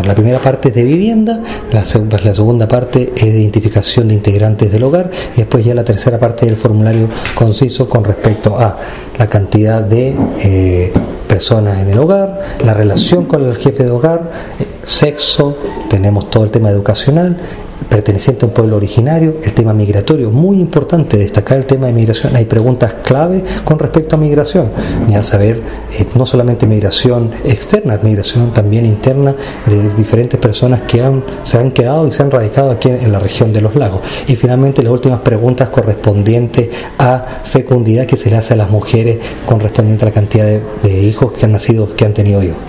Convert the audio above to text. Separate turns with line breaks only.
La primera parte es de vivienda, la segunda parte es de identificación de integrantes del hogar, y después ya la tercera parte del formulario conciso con respecto a la cantidad de personas en el hogar, la relación con el jefe de hogar, sexo, tenemos todo el tema educacional, perteneciente a un pueblo originario, el tema migratorio, muy importante destacar el tema de migración. Hay preguntas clave con respecto a migración, ya saber no solamente migración externa, migración también interna de diferentes personas que se han quedado y se han radicado aquí en la región de los lagos. Y finalmente las últimas preguntas correspondientes a fecundidad que se le hace a las mujeres correspondiente a la cantidad de hijos que han nacido, que han tenido hijos.